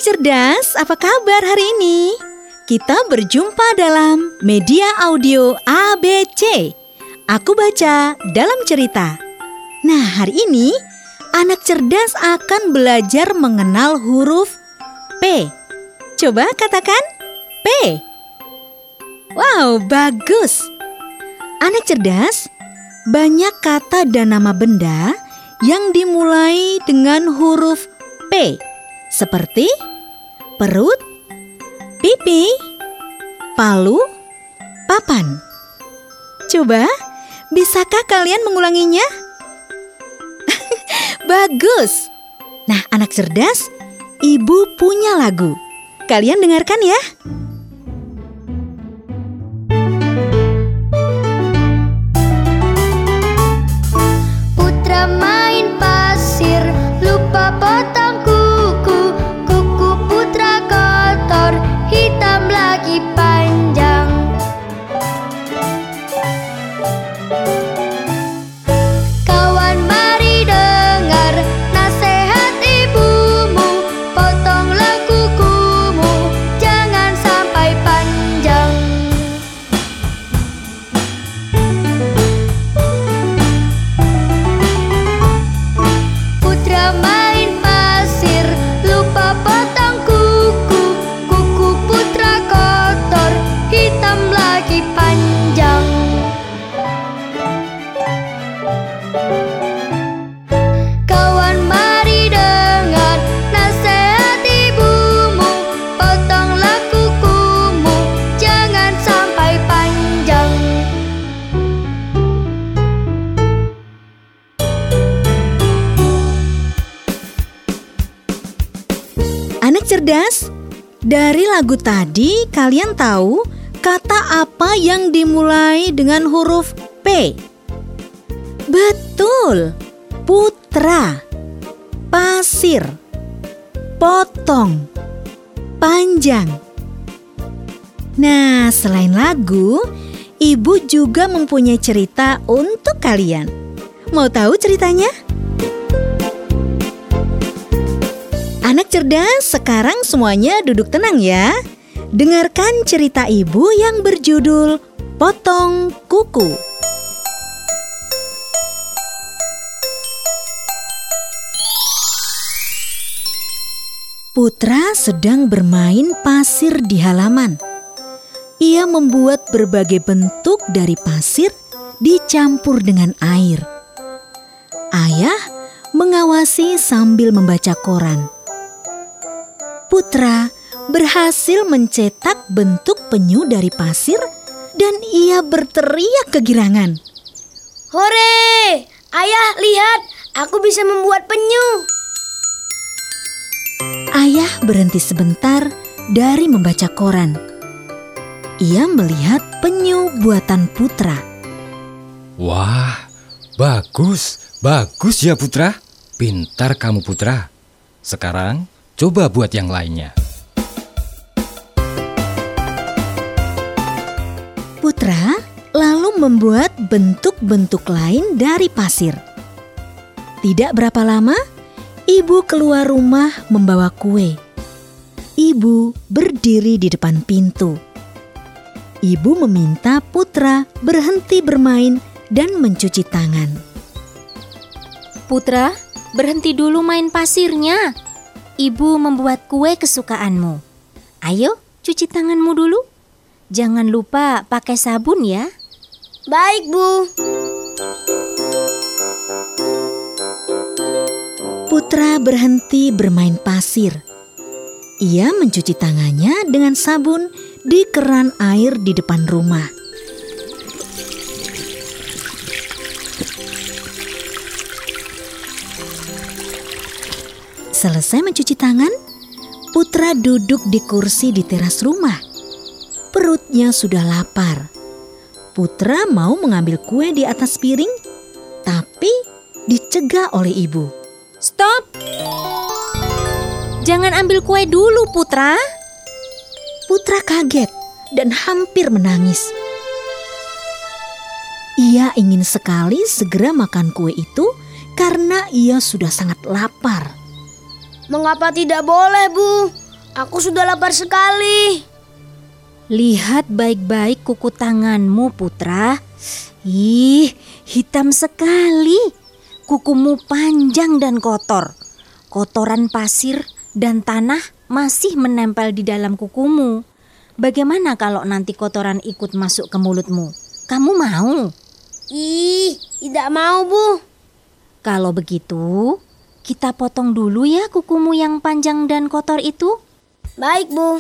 Adik cerdas, apa kabar hari ini? Kita berjumpa dalam media audio ABC. Aku baca dalam cerita. Nah, hari ini anak cerdas akan belajar mengenal huruf P. Coba katakan P. Wow, bagus. Anak cerdas, banyak kata dan nama benda yang dimulai dengan huruf P, seperti perut, pipi, palu, papan. Coba, bisakah kalian mengulanginya? Bagus. Nah, anak cerdas, ibu punya lagu. Kalian dengarkan ya. Putra main pasir, lupa potong kuku. Kuku putra kotor, hitam lagi panjang. Kawan mari dengar nasihat ibumu. Potonglah kukumu, jangan sampai panjang. Putra main pasir, lupa potong kuku. Kuku putra kotor, hitam lagi panjang. Kawan mari dengar nasihat ibumu. Potonglah kukumu, jangan sampai panjang. Anak cerdas, dari lagu tadi kalian tahu kata apa yang dimulai dengan huruf P? Betul, putra, pasir, potong, panjang. Nah, selain lagu, ibu juga mempunyai cerita untuk kalian. Mau tahu ceritanya? Anak cerdas, sekarang semuanya duduk tenang ya. Dengarkan cerita ibu yang berjudul Potong Kuku. Putra sedang bermain pasir di halaman. Ia membuat berbagai bentuk dari pasir dicampur dengan air. Ayah mengawasi sambil membaca koran. Putra berhasil mencetak bentuk penyu dari pasir dan ia berteriak kegirangan. Hore! Ayah, lihat, aku bisa membuat penyu. Ayah berhenti sebentar dari membaca koran. Ia melihat penyu buatan Putra. Wah, bagus ya Putra. Pintar kamu Putra. Sekarang coba buat yang lainnya. Putra lalu membuat bentuk-bentuk lain dari pasir. Tidak berapa lama, ibu keluar rumah membawa kue. Ibu berdiri di depan pintu. Ibu meminta Putra berhenti bermain dan mencuci tangan. Putra, berhenti dulu main pasirnya. Ibu membuat kue kesukaanmu. Ayo, cuci tanganmu dulu. Jangan lupa pakai sabun ya. Baik, Bu. Putra berhenti bermain pasir. Ia mencuci tangannya dengan sabun di keran air di depan rumah. Selesai mencuci tangan, Putra duduk di kursi di teras rumah. Perutnya sudah lapar. Putra mau mengambil kue di atas piring, tapi dicegah oleh ibu. Stop! Jangan ambil kue dulu, Putra. Putra kaget dan hampir menangis. Ia ingin sekali segera makan kue itu karena ia sudah sangat lapar. Mengapa tidak boleh, Bu? Aku sudah lapar sekali. Lihat baik-baik kuku tanganmu, Putra. Ih, hitam sekali. Kukumu panjang dan kotor. Kotoran pasir dan tanah masih menempel di dalam kukumu. Bagaimana kalau nanti kotoran ikut masuk ke mulutmu? Kamu mau? Ih, tidak mau, Bu. Kalau begitu, kita potong dulu ya kukumu yang panjang dan kotor itu. Baik, Bu.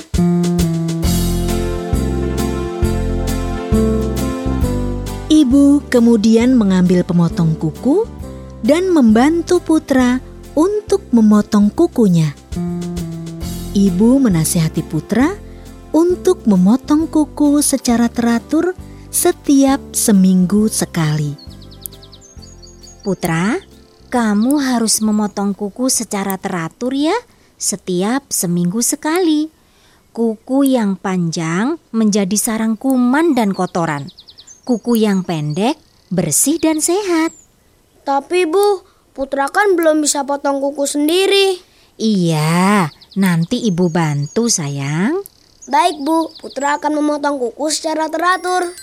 Ibu kemudian mengambil pemotong kuku dan membantu Putra untuk memotong kukunya. Ibu menasihati Putra untuk memotong kuku secara teratur setiap seminggu sekali. Putra, kamu harus memotong kuku secara teratur ya, setiap seminggu sekali. Kuku yang panjang menjadi sarang kuman dan kotoran. Kuku yang pendek bersih dan sehat. Tapi, Bu, Putra kan belum bisa potong kuku sendiri. Iya, nanti ibu bantu sayang. Baik, Bu. Putra akan memotong kuku secara teratur.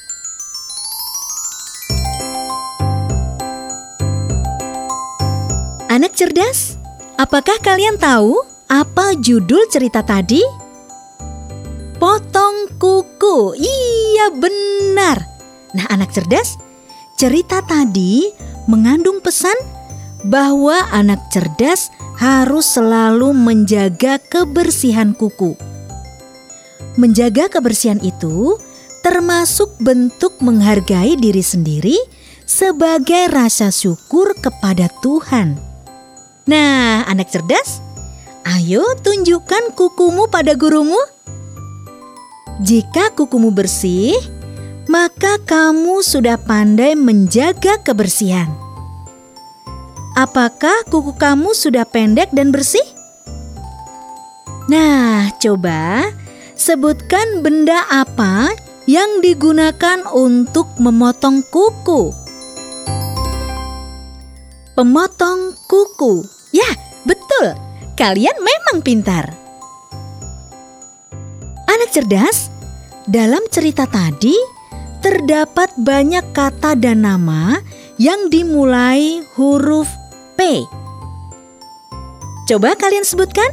Anak cerdas, apakah kalian tahu apa judul cerita tadi? Potong kuku. Iya, benar. Nah, anak cerdas, cerita tadi mengandung pesan bahwa anak cerdas harus selalu menjaga kebersihan kuku. Menjaga kebersihan itu termasuk bentuk menghargai diri sendiri sebagai rasa syukur kepada Tuhan. Nah, anak cerdas, ayo tunjukkan kukumu pada gurumu. Jika kukumu bersih, maka kamu sudah pandai menjaga kebersihan. Apakah kuku kamu sudah pendek dan bersih? Nah, coba sebutkan benda apa yang digunakan untuk memotong kuku. Pemotong kuku. Ya, betul. Kalian memang pintar. Anak cerdas, dalam cerita tadi terdapat banyak kata dan nama yang dimulai huruf P. Coba kalian sebutkan.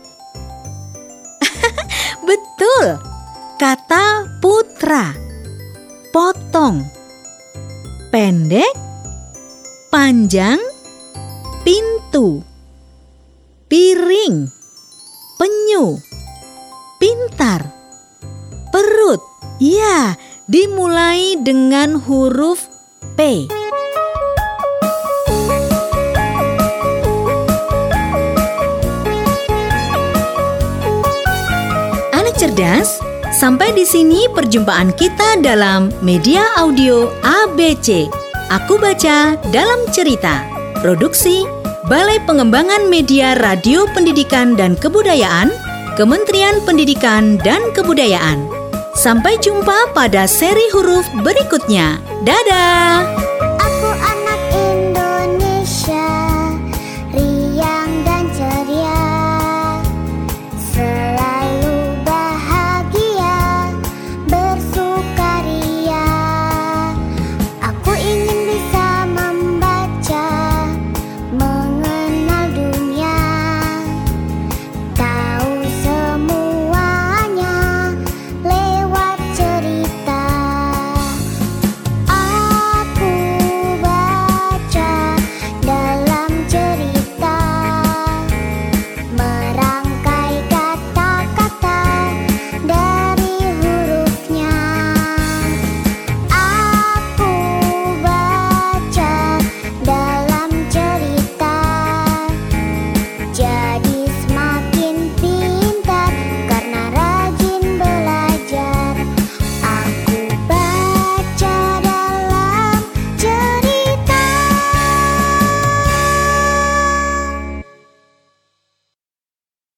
Betul. Kata putra, potong, pendek, panjang, pintu, piring, penyu, pintar, perut. Ya, dimulai dengan huruf P. Anak cerdas, sampai di sini perjumpaan kita dalam media audio ABC. Aku baca dalam cerita. Produksi Balai Pengembangan Media Radio Pendidikan dan Kebudayaan, Kementerian Pendidikan dan Kebudayaan. Sampai jumpa pada seri huruf berikutnya. Dadah! Aku